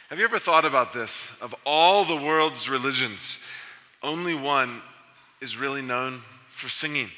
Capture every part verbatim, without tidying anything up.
Have you ever thought about this? Of all the world's religions, only one is really known for singing.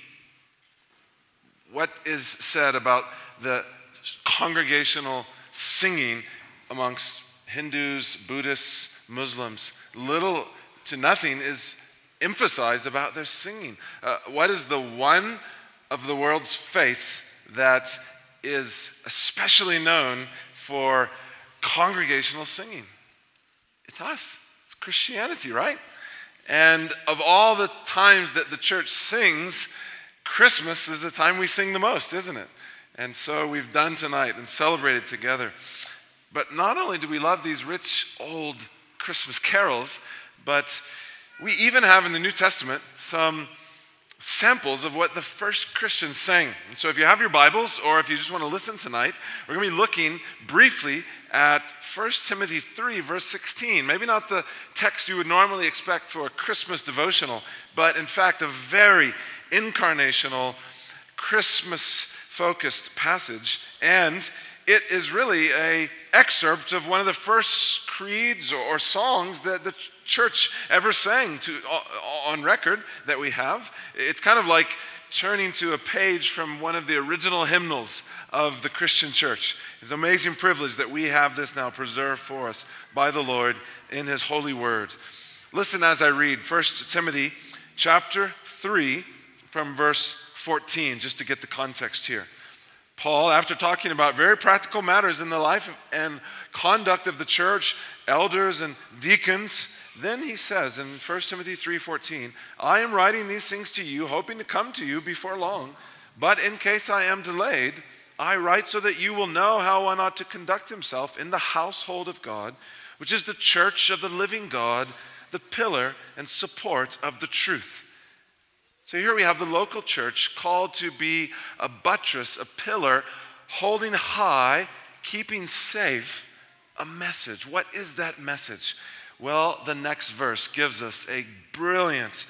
What is said about the congregational singing amongst Hindus, Buddhists, Muslims? Little to nothing is emphasized about their singing. Uh, what is the one of the world's faiths that is especially known for congregational singing? It's us. It's Christianity, right? And of all the times that the church sings, Christmas is the time we sing the most, isn't it? And so we've done tonight and celebrated together. But not only do we love these rich old Christmas carols, but we even have in the New Testament some samples of what the first Christians sang. And so if you have your Bibles, or if you just want to listen tonight, we're going to be looking briefly at First Timothy three, verse sixteen. Maybe not the text you would normally expect for a Christmas devotional, but in fact a very incarnational, Christmas-focused passage. And it is really an excerpt of one of the first creeds or songs that the church ever sang to, on record that we have. It's kind of like turning to a page from one of the original hymnals of the Christian church. It's an amazing privilege that we have this now preserved for us by the Lord in His holy word. Listen as I read First Timothy chapter three from verse fourteen, just to get the context here. Paul, after talking about very practical matters in the life and conduct of the church, elders and deacons, then he says in First Timothy three fourteen, I am writing these things to you, hoping to come to you before long, but in case I am delayed, I write so that you will know how one ought to conduct himself in the household of God, which is the church of the living God, the pillar and support of the truth. So here we have the local church called to be a buttress, a pillar, holding high, keeping safe a message. What is that message? Well, the next verse gives us a brilliant,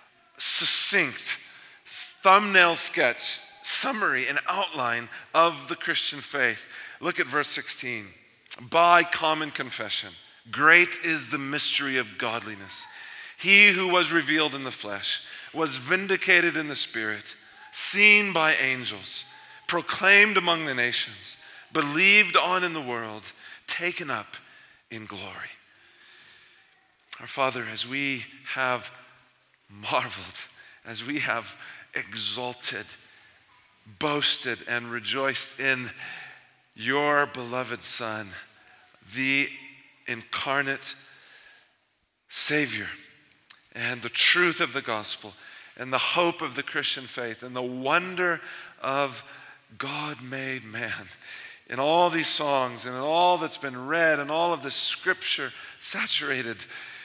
succinct, thumbnail sketch, summary, and outline of the Christian faith. Look at verse sixteen. By common confession, great is the mystery of godliness. He who was revealed in the flesh was vindicated in the spirit, seen by angels, proclaimed among the nations, believed on in the world, taken up in glory. Our Father, as we have marveled, as we have exalted, boasted, and rejoiced in your beloved Son, the incarnate Savior, and the truth of the gospel, and the hope of the Christian faith, and the wonder of God made man. In all these songs, and in all that's been read, and all of the scripture saturated,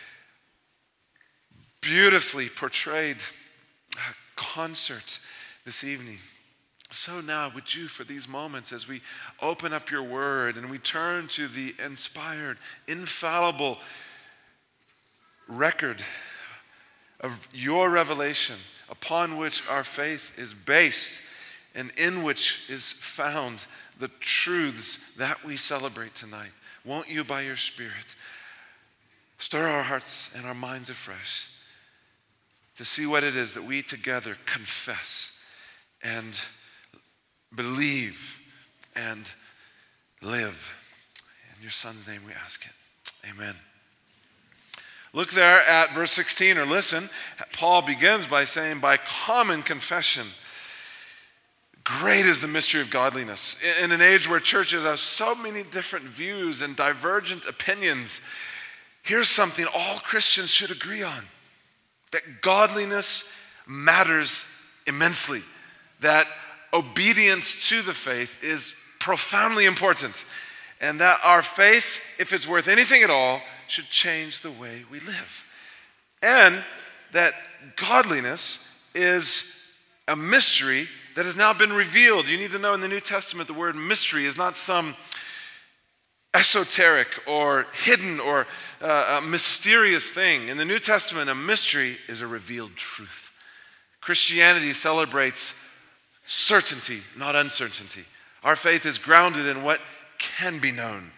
beautifully portrayed concert this evening. So now would you, for these moments, as we open up your word and we turn to the inspired, infallible record of your revelation upon which our faith is based and in which is found the truths that we celebrate tonight. Won't you, by your Spirit, stir our hearts and our minds afresh to see what it is that we together confess and believe and live. In your Son's name we ask it. Amen. Look there at verse sixteen, or listen. Paul begins by saying, by common confession, great is the mystery of godliness. In an age where churches have so many different views and divergent opinions, here's something all Christians should agree on. That godliness matters immensely. That obedience to the faith is profoundly important. And that our faith, if it's worth anything at all, should change the way we live. And that godliness is a mystery that has now been revealed. You need to know in the New Testament the word mystery is not some esoteric or hidden or uh, a mysterious thing. In the New Testament, a mystery is a revealed truth. Christianity celebrates certainty, not uncertainty. Our faith is grounded in what can be known,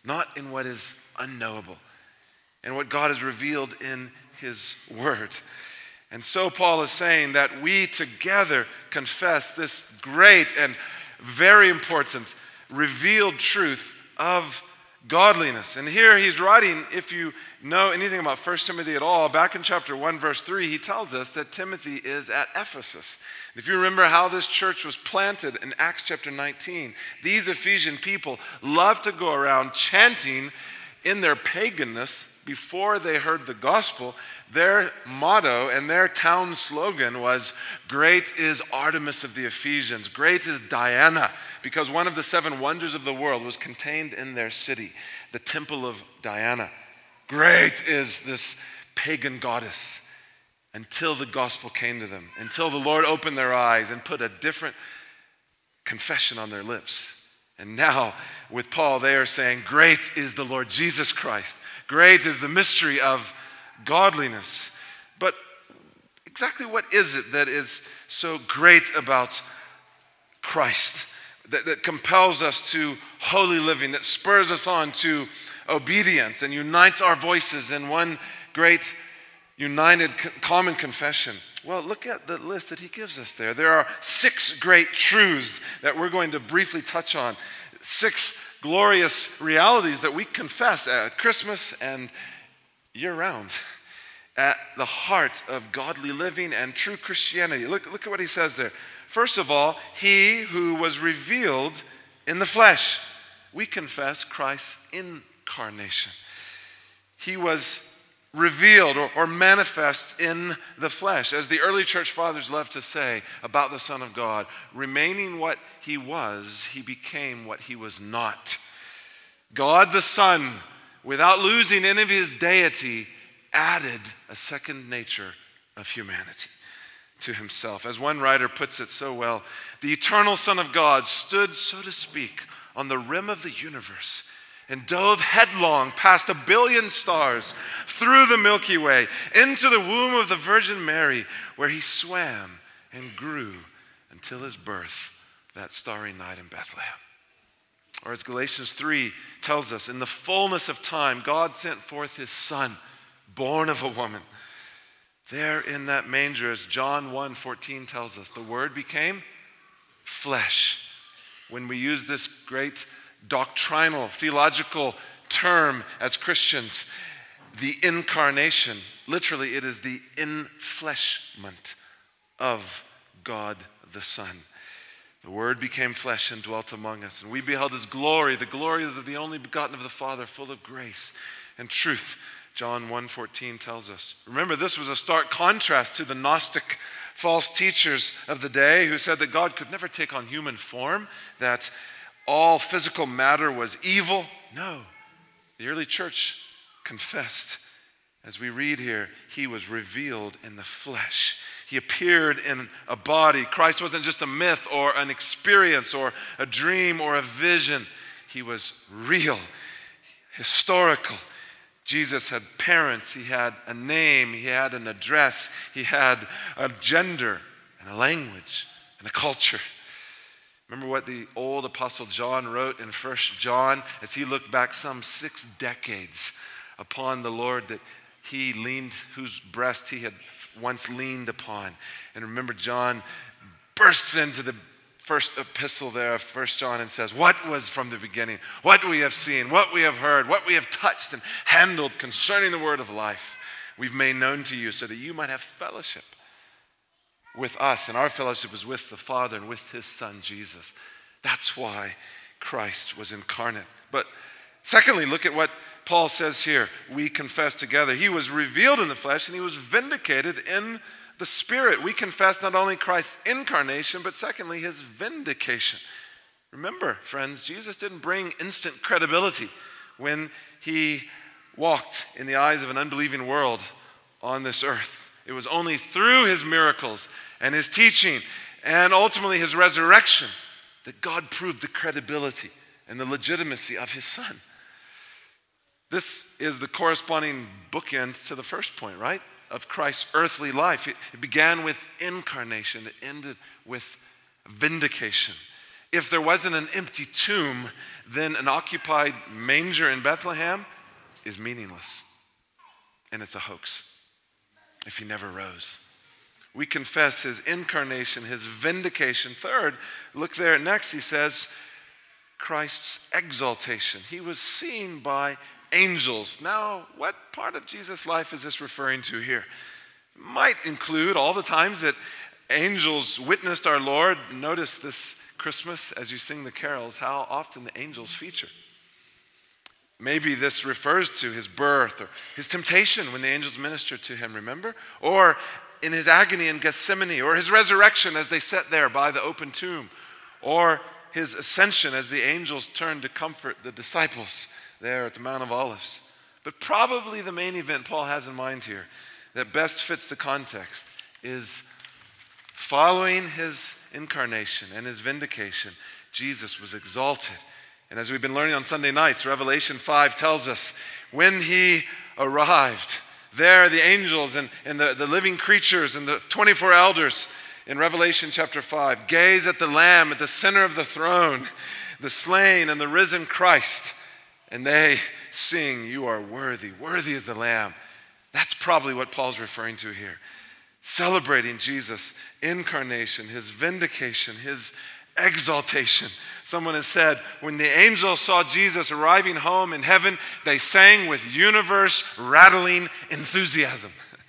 not in what is unknowable, and what God has revealed in his word. And so Paul is saying that we together confess this great and very important revealed truth of godliness. And here he's writing, if you know anything about First Timothy at all, back in chapter one, verse three, he tells us that Timothy is at Ephesus. If you remember how this church was planted in Acts chapter nineteen, these Ephesian people loved to go around chanting in their paganness before they heard the gospel. Their motto and their town slogan was, "Great is Artemis of the Ephesians, great is Diana," because one of the seven wonders of the world was contained in their city, the temple of Diana. Great is this pagan goddess, until the gospel came to them, until the Lord opened their eyes and put a different confession on their lips. And now, with Paul, they are saying, great is the Lord Jesus Christ. Great is the mystery of godliness. But exactly what is it that is so great about Christ, that, that compels us to holy living, that spurs us on to obedience and unites our voices in one great united common confession? Well, look at the list that he gives us there. There are six great truths that we're going to briefly touch on. Six glorious realities that we confess at Christmas and year-round at the heart of godly living and true Christianity. Look, look at what he says there. First of all, he who was revealed in the flesh. We confess Christ's incarnation. He was revealed or, or manifest in the flesh. As the early church fathers love to say about the Son of God, remaining what he was, he became what he was not. God the Son, without losing any of his deity, added a second nature of humanity to himself. As one writer puts it so well, the eternal Son of God stood, so to speak, on the rim of the universe and dove headlong past a billion stars, through the Milky Way, into the womb of the Virgin Mary, where he swam and grew until his birth that starry night in Bethlehem. Or as Galatians three tells us, in the fullness of time, God sent forth his Son, born of a woman. There in that manger, as John one fourteen tells us, the Word became flesh. When we use this great doctrinal, theological term as Christians, the incarnation, literally it is the infleshment of God the Son. The Word became flesh and dwelt among us, and we beheld his glory. The glory is of the only begotten of the Father, full of grace and truth. John one fourteen tells us. Remember, this was a stark contrast to the Gnostic false teachers of the day who said that God could never take on human form, that all physical matter was evil. No, the early church confessed, as we read here, he was revealed in the flesh. He appeared in a body. Christ wasn't just a myth or an experience or a dream or a vision. He was real, historical. Jesus had parents, he had a name, he had an address, he had a gender and a language and a culture. Remember what the old Apostle John wrote in First John as he looked back some six decades upon the Lord that he leaned, whose breast he had once leaned upon. And remember, John bursts into the first epistle there of First John and says, what was from the beginning, what we have seen, what we have heard, what we have touched and handled concerning the word of life, we've made known to you so that you might have fellowship with us. And our fellowship is with the Father and with his Son, Jesus. That's why Christ was incarnate. But secondly, look at what Paul says here. We confess together. He was revealed in the flesh and he was vindicated in the Spirit. We confess not only Christ's incarnation, but secondly, his vindication. Remember, friends, Jesus didn't bring instant credibility when he walked in the eyes of an unbelieving world on this earth. It was only through his miracles and his teaching and ultimately his resurrection that God proved the credibility and the legitimacy of his Son. This is the corresponding bookend to the first point, right? Of Christ's earthly life. It, it began with incarnation. It ended with vindication. if there wasn't an empty tomb, then an occupied manger in Bethlehem is meaningless. And it's a hoax if he never rose. We confess his incarnation, his vindication. Third, look there next, he says, Christ's exaltation. He was seen by angels. Now, what part of Jesus' life is this referring to here? Might include all the times that angels witnessed our Lord. Notice this Christmas as you sing the carols, how often the angels feature. Maybe this refers to his birth or his temptation when the angels ministered to him, remember? Or in his agony in Gethsemane, or his resurrection as they sat there by the open tomb, or his ascension as the angels turned to comfort the disciples there at the Mount of Olives. But probably the main event Paul has in mind here that best fits the context is following his incarnation and his vindication, Jesus was exalted. And as we've been learning on Sunday nights, Revelation five tells us when he arrived, there the angels and, and the, the living creatures and the twenty-four elders in Revelation chapter five gaze at the Lamb at the center of the throne, the slain and the risen Christ, and they sing, "You are worthy, worthy is the Lamb." That's probably what Paul's referring to here. Celebrating Jesus' incarnation, his vindication, his exaltation. Someone has said, when the angels saw Jesus arriving home in heaven, they sang with universe-rattling enthusiasm.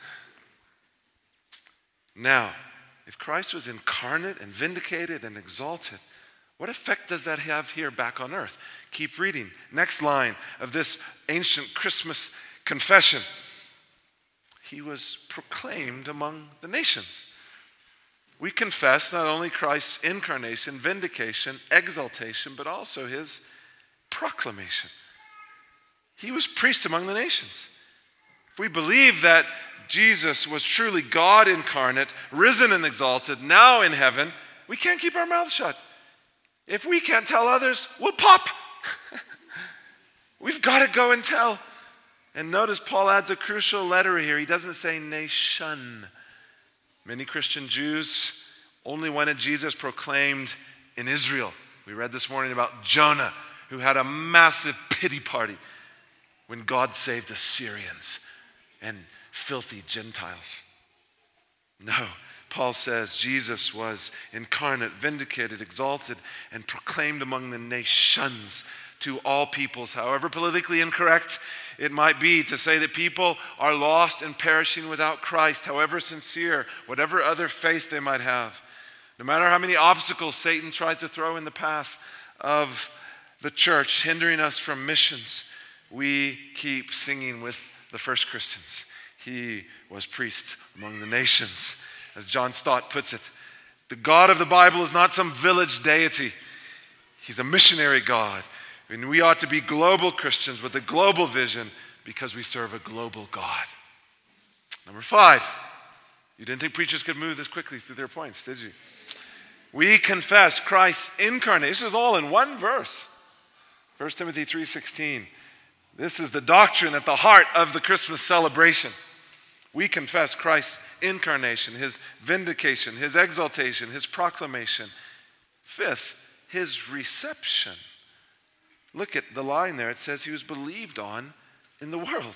Now, if Christ was incarnate and vindicated and exalted, what effect does that have here back on earth? Keep reading. Next line of this ancient Christmas confession. He was proclaimed among the nations. We confess not only Christ's incarnation, vindication, exaltation, but also his proclamation. He was preached among the nations. If we believe that Jesus was truly God incarnate, risen and exalted, now in heaven, we can't keep our mouths shut. If we can't tell others, we'll pop. We've got to go and tell. And notice Paul adds a crucial letter here. He doesn't say nation. Many Christian Jews only wanted Jesus proclaimed in Israel. We read this morning about Jonah, who had a massive pity party when God saved Assyrians and filthy Gentiles. No, Paul says Jesus was incarnate, vindicated, exalted, and proclaimed among the nations to all peoples. However politically incorrect it might be to say that people are lost and perishing without Christ, however sincere, whatever other faith they might have. No matter how many obstacles Satan tries to throw in the path of the church, hindering us from missions, we keep singing with the first Christians. He was preached among the nations. As John Stott puts it, the God of the Bible is not some village deity. He's a missionary God. And we ought to be global Christians with a global vision because we serve a global God. Number five, you didn't think preachers could move this quickly through their points, did you? We confess Christ's incarnation. This is all in one verse. First Timothy three sixteen. This is the doctrine at the heart of the Christmas celebration. We confess Christ's incarnation, his vindication, his exaltation, his proclamation. Fifth, his reception. Look at the line there. It says he was believed on in the world.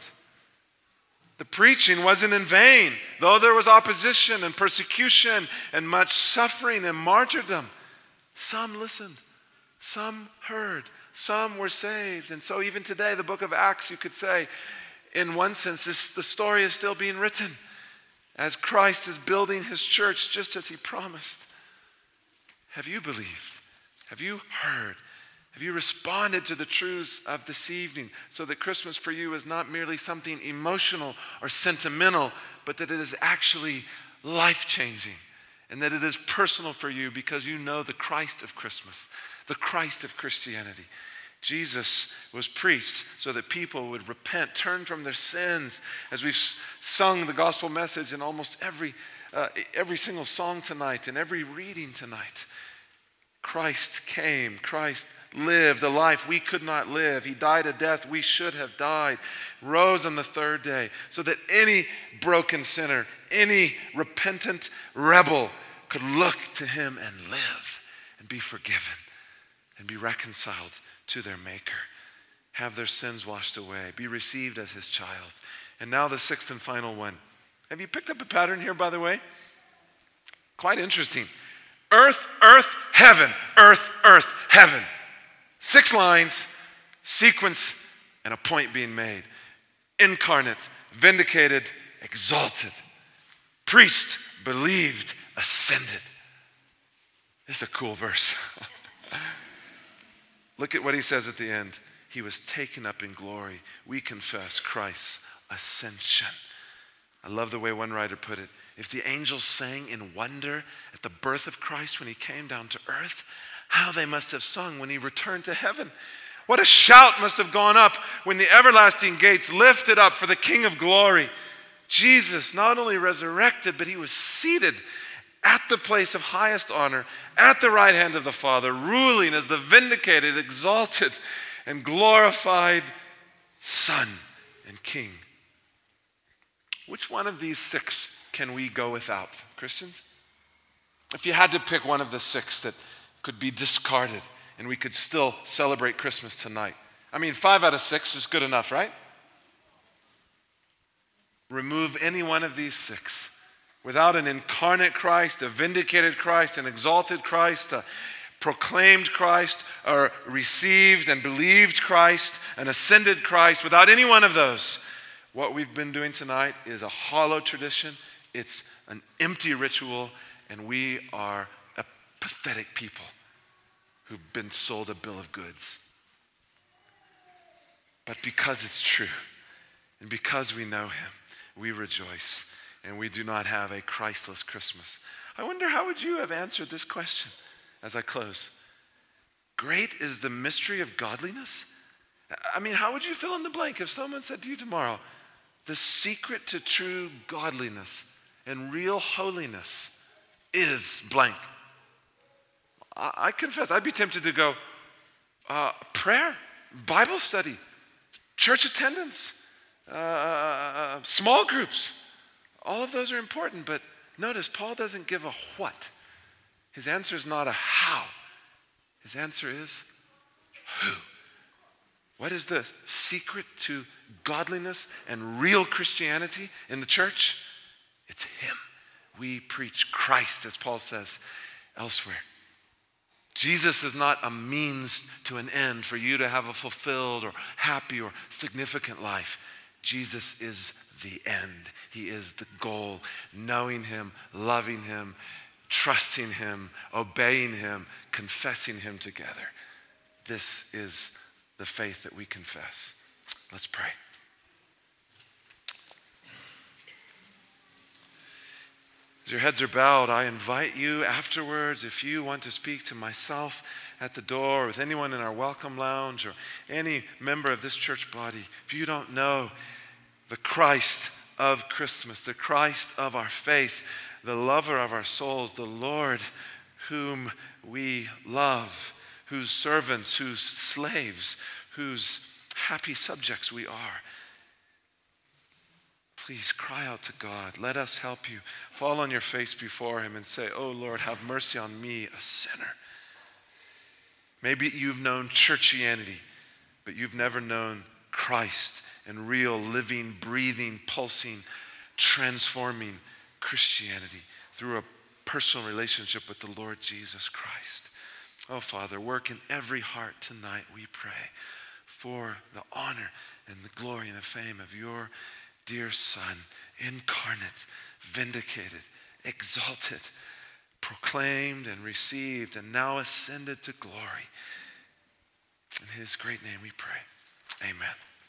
The preaching wasn't in vain, though there was opposition and persecution and much suffering and martyrdom. Some listened, some heard, some were saved. And so even today, the book of Acts, you could say, in one sense, this, the story is still being written as Christ is building his church just as he promised. Have you believed? Have you heard? Have you responded to the truths of this evening so that Christmas for you is not merely something emotional or sentimental, but that it is actually life-changing and that it is personal for you because you know the Christ of Christmas, the Christ of Christianity. Jesus was preached so that people would repent, turn from their sins. As we've sung the gospel message in almost every, uh, every single song tonight and every reading tonight, Christ came, Christ lived a life we could not live. He died a death we should have died, rose on the third day, so that any broken sinner, any repentant rebel could look to him and live and be forgiven. and be reconciled to their Maker. Have their sins washed away. Be received as his child. And now the sixth and final one. Have you picked up a pattern here, by the way? Quite interesting. Earth, earth, heaven. Earth, earth, heaven. Six lines, sequence, and a point being made. Incarnate, vindicated, exalted. Priest, believed, ascended. This is a cool verse. Look at what he says at the end. He was taken up in glory. We confess Christ's ascension. I love the way one writer put it. If the angels sang in wonder at the birth of Christ when he came down to earth, how they must have sung when he returned to heaven. What a shout must have gone up when the everlasting gates lifted up for the King of glory. Jesus not only resurrected, but he was seated at the place of highest honor, at the right hand of the Father, ruling as the vindicated, exalted, and glorified Son and King. Which one of these six can we go without, Christians? If you had to pick one of the six that could be discarded and we could still celebrate Christmas tonight. I mean, five out of six is good enough, right? Remove any one of these six. Without an incarnate Christ, a vindicated Christ, an exalted Christ, a proclaimed Christ, or received and believed Christ, an ascended Christ, without any one of those, what we've been doing tonight is a hollow tradition. It's an empty ritual, and we are a pathetic people who've been sold a bill of goods. But because it's true, and because we know him, we rejoice, and we do not have a Christless Christmas. I wonder, how would you have answered this question as I close? Great is the mystery of godliness. I mean, how would you fill in the blank if someone said to you tomorrow, the secret to true godliness and real holiness is blank? I, I confess, I'd be tempted to go, uh, prayer, Bible study, church attendance, uh, small groups. All of those are important, but notice Paul doesn't give a what. His answer is not a how. His answer is who. What is the secret to godliness and real Christianity in the church? It's him. We preach Christ, as Paul says elsewhere. Jesus is not a means to an end for you to have a fulfilled or happy or significant life. Jesus is the end. He is the goal. Knowing him, loving him, trusting him, obeying him, confessing him together. This is the faith that we confess. Let's pray. As your heads are bowed, I invite you afterwards, if you want to speak to myself at the door, with anyone in our welcome lounge, or any member of this church body, if you don't know the Christ of Christmas, the Christ of our faith, the lover of our souls, the Lord whom we love, whose servants, whose slaves, whose happy subjects we are, please cry out to God. Let us help you. Fall on your face before him and say, oh Lord, have mercy on me, a sinner. Maybe you've known churchianity, but you've never known Christ and real, living, breathing, pulsing, transforming Christianity through a personal relationship with the Lord Jesus Christ. Oh, Father, work in every heart tonight, we pray, for the honor and the glory and the fame of your dear Son, incarnate, vindicated, exalted, proclaimed and received, and now ascended to glory. In his great name we pray. Amen.